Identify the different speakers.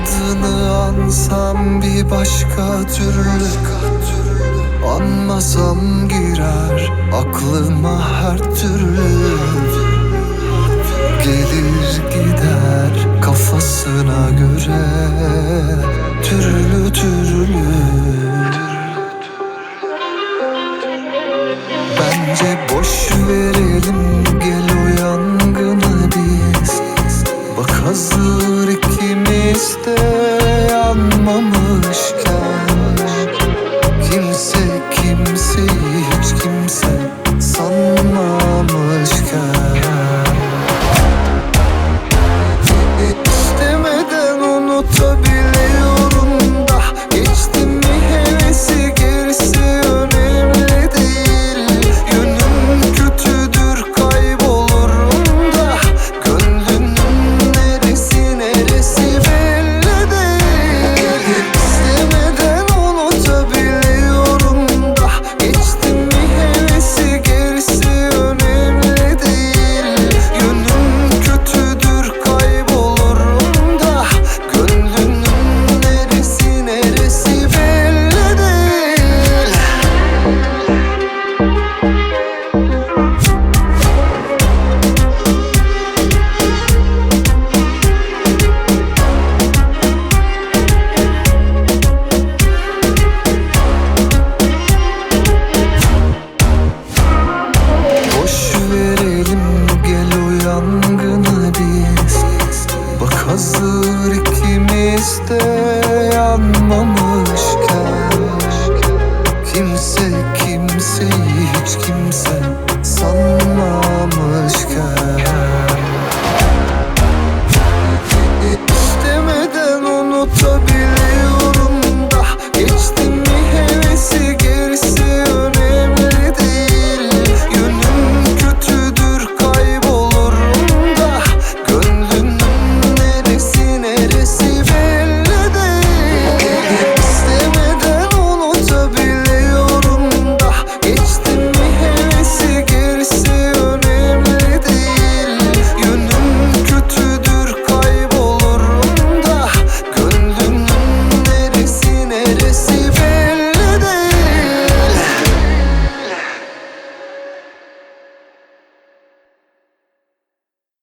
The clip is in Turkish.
Speaker 1: adını ansam bir başka türlü, anmasam girer aklıma her türlü. Gelir gider kafasına göre, türlü türlü. Bence boş verelim, gel o yangını biz. Bak hazır ikimiz de yanmamışken, kimse kimseyi hiç kimse